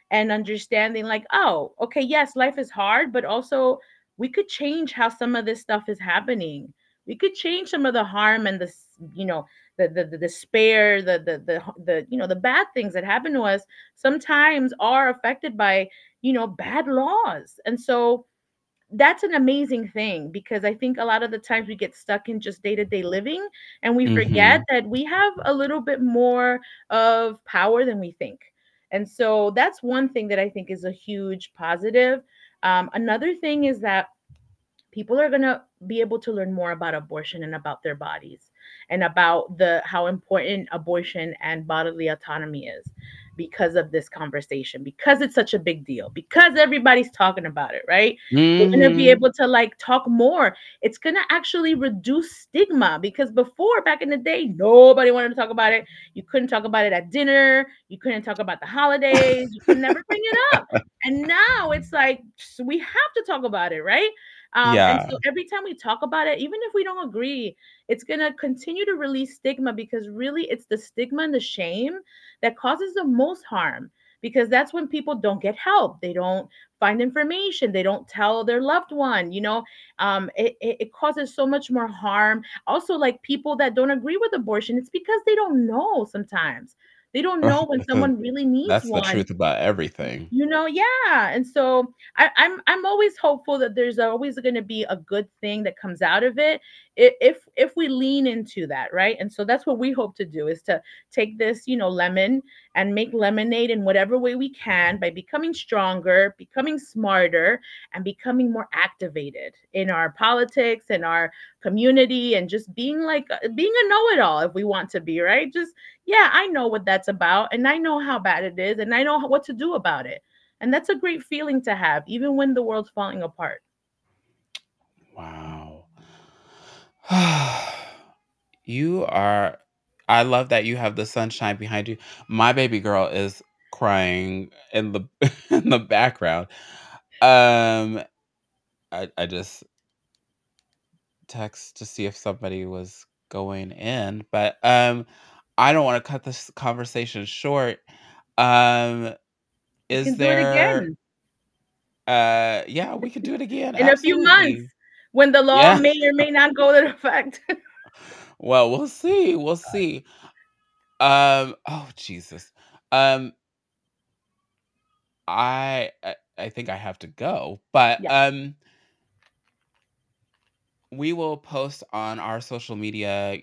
and understanding like, oh, okay, yes, life is hard, but also we could change how some of this stuff is happening. We could change some of the harm and you know, the despair, the bad things that happen to us sometimes are affected by, bad laws. And so that's an amazing thing, because I think a lot of the times we get stuck in just day-to-day living, and we forget Mhm. that we have a little bit more of power than we think. And so that's one thing that I think is a huge positive. Another thing is that people are going to be able to learn more about abortion and about their bodies, and about the how important abortion and bodily autonomy is, because of this conversation, because it's such a big deal, because everybody's talking about it, right? We're going to be Mhm. able to like talk more. It's going to actually reduce stigma, because before, back in the day, nobody wanted to talk about it. You couldn't talk about it at dinner, you couldn't talk about the holidays, you could never bring it up. And now it's like, we have to talk about it, right? And Yeah. so every time we talk about it, even if we don't agree, it's going to continue to release stigma, because really it's the stigma and the shame that causes the most harm. Because that's when people don't get help. They don't find information. They don't tell their loved one, it causes so much more harm. Also, like people that don't agree with abortion, it's because they don't know sometimes. They don't know when So someone really needs that's the one. truth about everything. Yeah. And so I'm always hopeful that there's always going to be a good thing that comes out of it, if we lean into that, right? And so that's what we hope to do, is to take this, lemon, and make lemonade in whatever way we can, by becoming stronger, becoming smarter, and becoming more activated in our politics and our community, and just being like, being a know-it-all, if we want to be, right? Just, yeah, I know what that's about, and I know how bad it is, and I know what to do about it. And that's a great feeling to have, even when the world's falling apart. Wow. You are I love that you have the sunshine behind you. My baby girl is crying in the in the background. Um, I just text to see if somebody was going in, but, I don't wanna cut this conversation short. Um, We is can do it there again yeah, we could do it again, in a few months, absolutely. when the law Yeah. may or may not go into effect. Well, we'll see, we'll see. Oh, Jesus. Um, I think I have to go, but, Yeah. we will post on our social media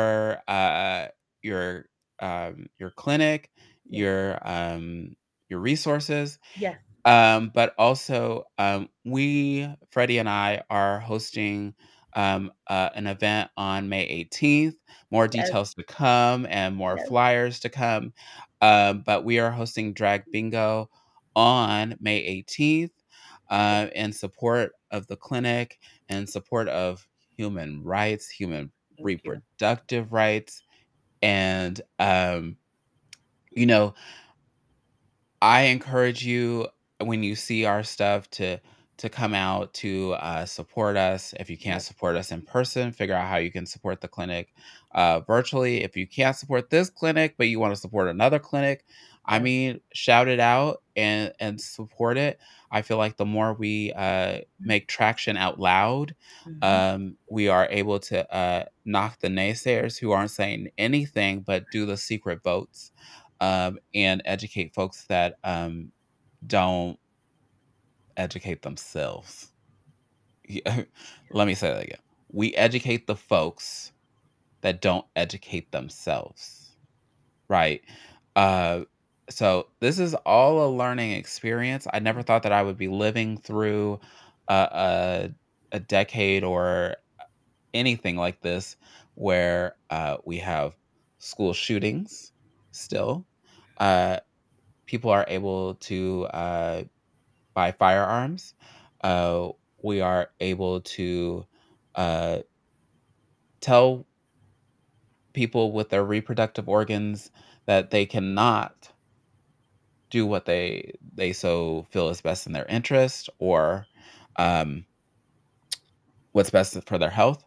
your, your clinic, Yes. your resources. Yes. But also, Freddie and I are hosting an event on May 18th. More Yes. details to come and more Yes. flyers to come. But we are hosting Drag Bingo on May 18th Yes. in support of the clinic, in support of human rights, human Thank you. reproductive rights. And, you know, I encourage you when you see our stuff to come out to support us. If you can't Yes. support us in person, figure out how you can support the clinic virtually. If you can't support this clinic, but you want to support another clinic, I Yes. mean, shout it out and support it. I feel like the more we make traction out loud, Mhm. we are able to knock the naysayers who aren't saying anything but do the secret votes and educate folks that don't educate themselves. Yeah, let me say that again. We educate the folks that don't educate themselves, right? Uh, so this is all a learning experience. I never thought that I would be living through a decade or anything like this, where we have school shootings still. Uh, People are able to buy firearms. Uh, we are able to uh, tell people with their reproductive organs that they cannot do what they so feel is best in their interest, or um, what's best for their health.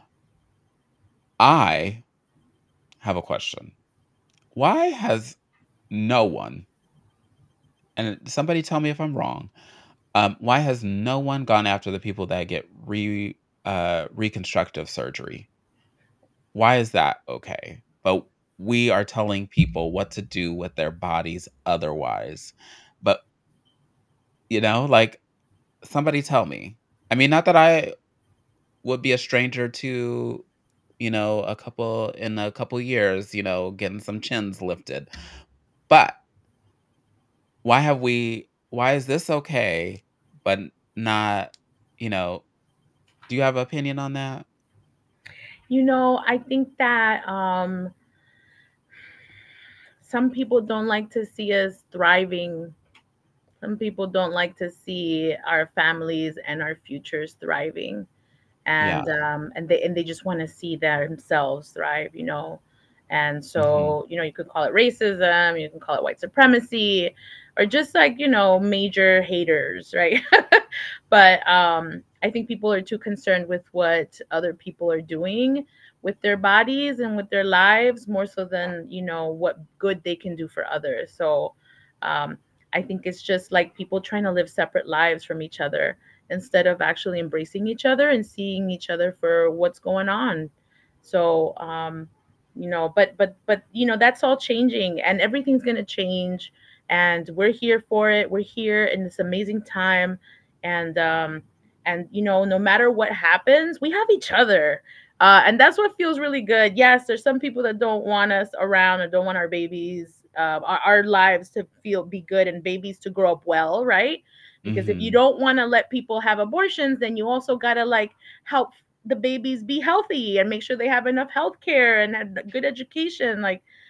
I have a question. Why has no one, and somebody tell me if I'm wrong. Why has no one gone after the people that get reconstructive surgery? Why is that okay? But we are telling people what to do with their bodies otherwise. But, like, somebody tell me. I mean, not that I would be a stranger to, a couple years, getting some chins lifted. But why is this okay, but not, you know do you have an opinion on that? I think that some people don't like to see us thriving. Some people don't like to see our families and our futures thriving, Yeah. and they just want to see themselves thrive. And Mhm. so you could call it racism, you can call it white supremacy, or just like major haters, right? But I think people are too concerned with what other people are doing with their bodies and with their lives, more so than what good they can do for others. So um, I think it's just like people trying to live separate lives from each other instead of actually embracing each other and seeing each other for what's going on. So but that's all changing, and everything's going to change, and we're here for it. We're here in this amazing time, and no matter what happens, we have each other. And that's what feels really good. Yes, there's some people that don't want us around or don't want our babies, our lives to be good and babies to grow up well, right? Because if you Mhm. don't want to let people have abortions, then you also got to like help the babies be healthy and make sure they have enough health care and good education,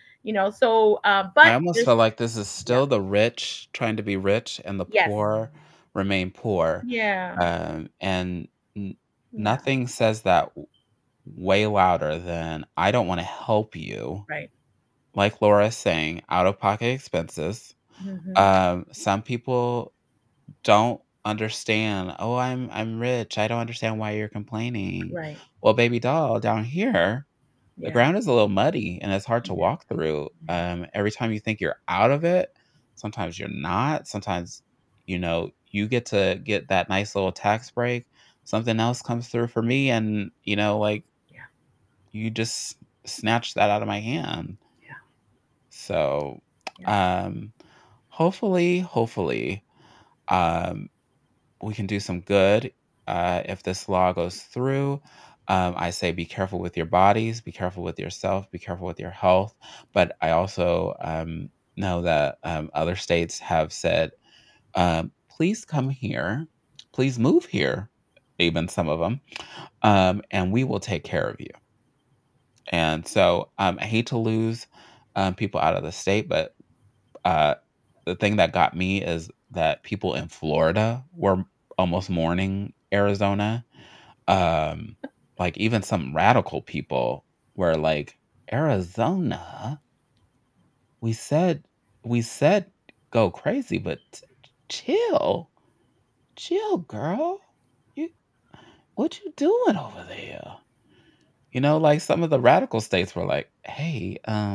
I but almost there's feel like this is yeah. still the rich trying to be rich and the Yes. poor remain poor. Yeah. And n Yeah. nothing says that way louder than, "I don't wanna help you." Right. Like Laura is saying, out-of-pocket expenses. Hmm. Some people don't understand, "Oh, I'm rich. I don't understand why you're complaining." Right. Well, baby doll, down here, the Yeah. ground is a little muddy and it's hard to Yeah. walk through. Yeah. Every time you think you're out of it, sometimes you're not. Sometimes, you get to get that nice little tax break. Something else comes through for me, and, like, Yeah. you just snatch that out of my hand. Yeah. So, Yeah. um, hopefully, um, we can do some good if this law goes through. I say be careful with your bodies, be careful with yourself, be careful with your health. But I also know that other states have said, please come here, please move here, even some of them, and we will take care of you. And so I hate to lose people out of the state, but uh, the thing that got me is that people in Florida were almost mourning Arizona. Um, like, even some radical people were like, "Arizona? We said we said go crazy, but chill. Chill, girl. You what you doing over there?" Like, some of the radical states were like, "Hey,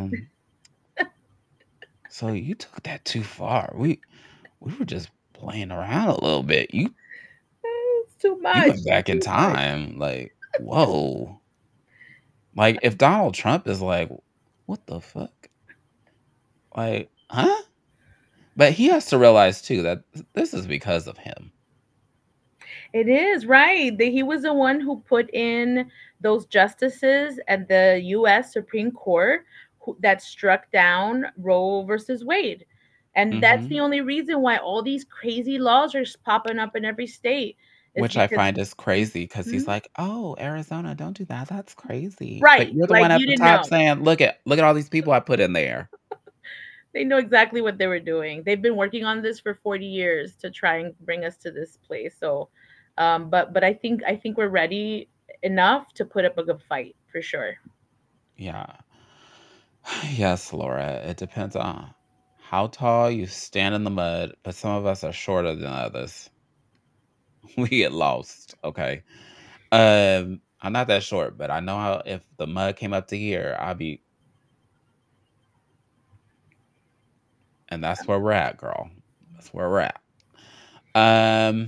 so you took that too far. We were just playing around a little bit. It's too You much. went back in Too much. time, like, whoa." Like, if Donald Trump is like, "What the fuck?" Like, "Huh?" But he has to realize too that this is because of him. It is right. He was the one who put in those justices at the U.S. Supreme Court that struck down Roe versus Wade, and that's the Mhm. only reason why all these crazy laws are popping up in every state is Which I because. find is crazy because he's Mhm. like, "Oh, Arizona, don't do that. That's crazy." But Right, you're the like one at you the didn't top know. saying, look at all these people I put in there." They know exactly what they were doing. They've been working on this for 40 years to try and bring us to this place. So, but I think we're ready enough to put up a good fight for sure. Yeah. Yes, Laura, it depends on how tall you stand in the mud, but some of us are shorter than others. We get lost, okay? I'm not that short, but I know how if the mud came up to here, I'll be and that's where we're at, girl. That's where we're at. Um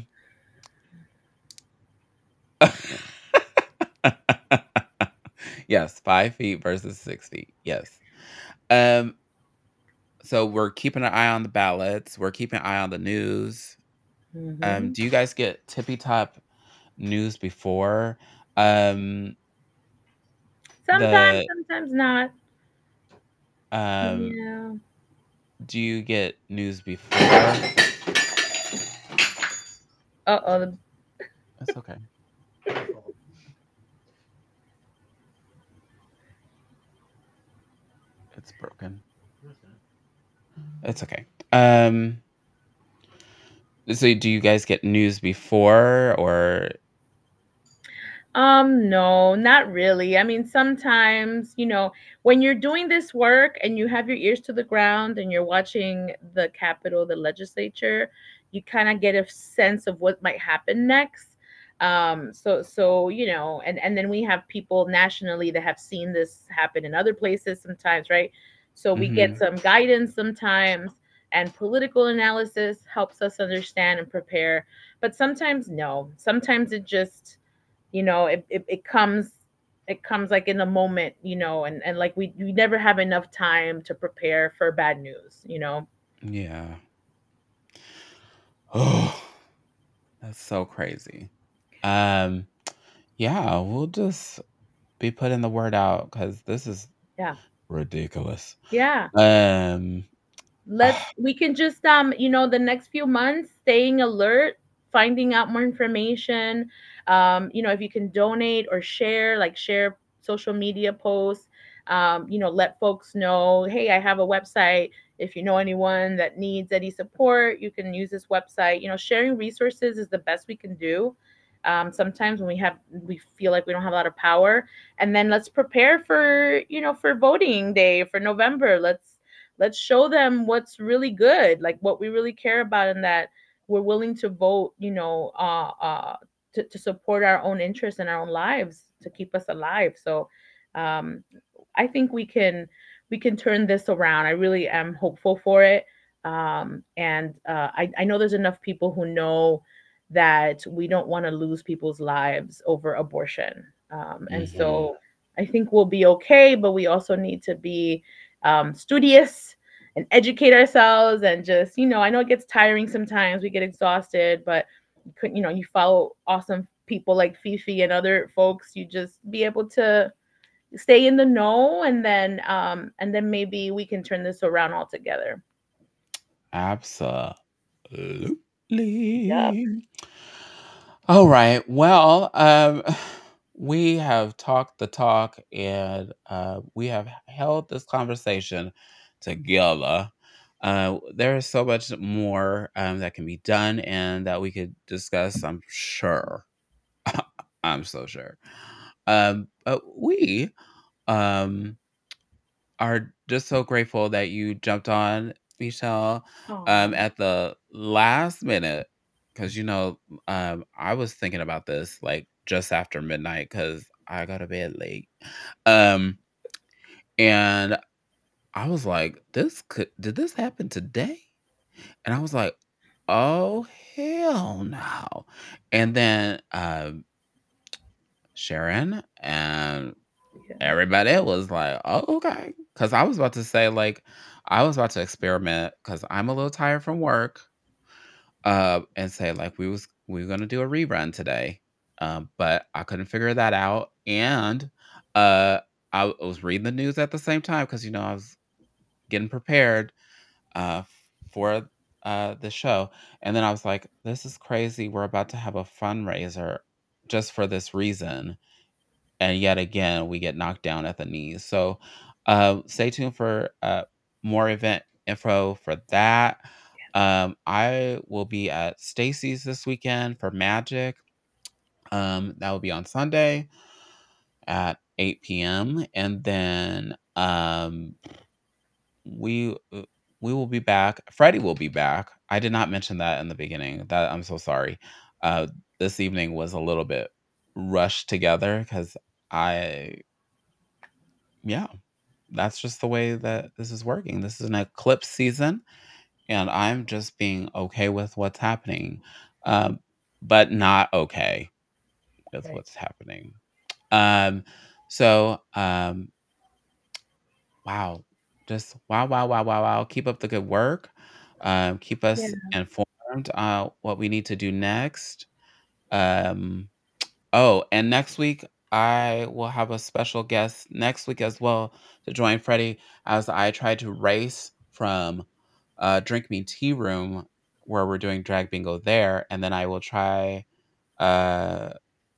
Yes, 5 feet versus 6 feet. Yes. Um, so we're keeping an eye on the ballots. We're keeping an eye on the news. Hmm. Do you guys get tippy top news before um Sometimes, the sometimes not. um Yeah. do you get news before? Uh-oh. It's okay. It's broken. It's okay. So do you guys get news before or No, not really. I mean, sometimes, when you're doing this work and you have your ears to the ground and you're watching the Capitol, the legislature, you kind of get a sense of what might happen next. So and then we have people nationally that have seen this happen in other places sometimes, right? So we get Mhm. some guidance sometimes, and political analysis helps us understand and prepare. But sometimes no. Sometimes it comes like in the moment, and like we never have enough time to prepare for bad news. Yeah. Oh, that's so crazy. Um yeah, we'll just be putting the word out because this is Yeah. ridiculous. Yeah. Um, We can just the next few months staying alert, finding out more information. If you can donate or share social media posts. Let folks know, hey, I have a website. If you know anyone that needs any support, you can use this website. Sharing resources is the best we can do. Sometimes when we feel like we don't have a lot of power. And then let's prepare for voting day for November. Let's show them what's really good, like what we really care about, and that we're willing to vote, to support our own interests and our own lives, to keep us alive. So um, I think we can turn this around. I really am hopeful for it. And I know there's enough people who know that we don't want to lose people's lives over abortion. And mhm. so I think we'll be okay, but we also need to be studious and educate ourselves, and just, I know it gets tiring sometimes. We get exhausted, but you follow awesome people like Fifi and other folks. You just be able to stay in the know, and then maybe we can turn this around altogether. Absolutely. Yep. All right. Well, we have talked the talk and we have held this conversation together. There is so much more that can be done and that we could discuss, I'm sure. I'm so sure. But we um, are just so grateful that you jumped on, Michelle, Oh. at the last minute. Because, I was thinking about this like just after midnight because I got to bed late. Um, and I was like, did this happen today? And I was like, oh, hell no. And then Sharon and Yeah. everybody was like, "Oh, okay." Because I was about to say, like, I was about to experiment because 'cause I'm a little tired from work, and say, like, we were gonna do a rerun today, but I couldn't figure that out, and, uh, was reading the news at the same time because I was getting prepared, for, the show, and then I was like, "This is crazy. We're about to have a fundraiser just for this reason." And yet again, we get knocked down at the knees. So, stay tuned for more event info for that. I will be at Stacy's this weekend for Magic. That will be on Sunday at 8 p.m. And then we uh, we will be back. Freddie will be back. I did not mention that in the beginning. That I'm so sorry. Uh, this evening was a little bit rushed together because I yeah, that's just the way that this is working. This is an eclipse season, and I'm just being okay with what's happening, um, but not okay with Right. what's happening. Um, so, wow, just wow, wow, wow, wow, wow. Keep up the good work. Keep Yeah. us informed what we need to do next. Um, oh, and next week I will have a special guest next week as well to join Freddie as I try to race from Drink Me Tea Room where we're doing drag bingo there, and then I will try uh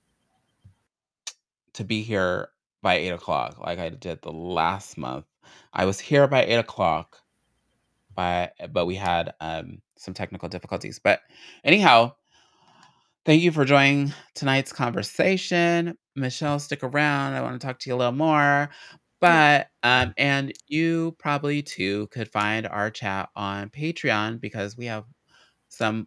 to be here by 8 o'clock like I did the last month. I was here by 8 o'clock, but we had some technical difficulties. But anyhow, thank you for joining tonight's conversation. Michelle, stick around. I want to talk to you a little more. Yeah. But and you probably too could find our chat on Patreon because we have some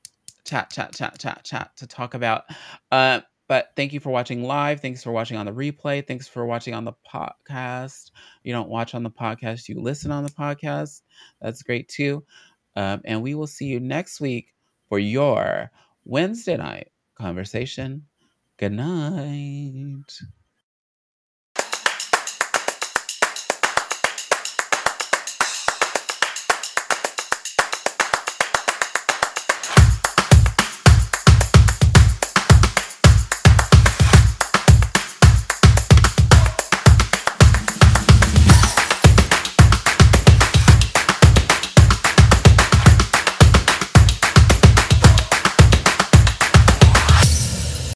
chat to talk about. But thank you for watching live. Thanks for watching on the replay. Thanks for watching on the podcast. You don't watch on the podcast, you listen on the podcast. That's great too. And we will see you next week for your Wednesday night conversation. Good night.